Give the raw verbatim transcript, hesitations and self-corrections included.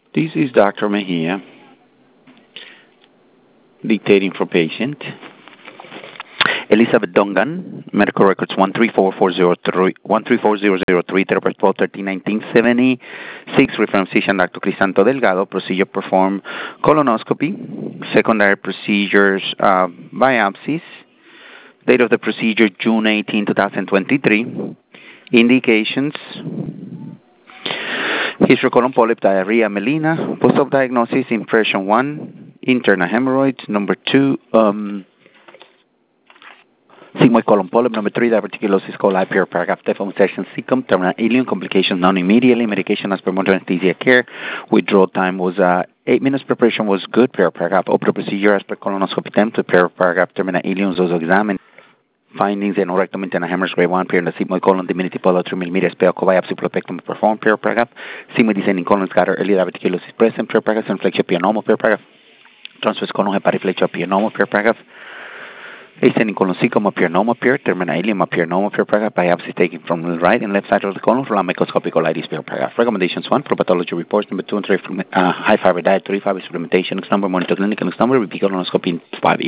This is Doctor Mejia, dictating for patient. Elizabeth Dungan, medical records one three four four zero three, one three four zero zero three, date of birth twelve thirteen nineteen seventy-six, reference physician Doctor Crisanto Delgado, procedure performed colonoscopy, secondary procedures, uh, biopsies, date of the procedure June eighteenth, twenty twenty-three, indications, history colon polyp, diarrhea, melena, post-op diagnosis, impression one, internal hemorrhoids, number two, um, sigmoid colon polyp, number three, diverticulosis coli, pure paragraph, typhoon session, cecum, terminal ileum, complications known immediately, medication as per modern anesthesia care, withdrawal time was uh, eight minutes, preparation was good, pure paragraph, open procedure as per colonoscopy time to pure paragraph, terminal ileum, those examined. Findings in rectum internal hemorrhage grade one, period, sigmoid colon, diminutive polo, three millimeters, spell, biopsy, plopectomy performed, pure paragraph, sigmoid descending colon scatter, early diverticulosis present, pure paragraph, inflection, pianomo, pure paragraph, transverse colon, hepatiflexion, pianomo, pure paragraph, ascending colon, cecum, pianoma, pure, terminal ileum, pianoma, pure paragraph, biopsy taken from the right and left side of the colon, from microscopic colitis, pure paragraph. Recommendations one, for pathology reports, number two and three, from uh, high fiber diet, three fiber supplementation, X number, monitor clinical X number, repeat colonoscopy in five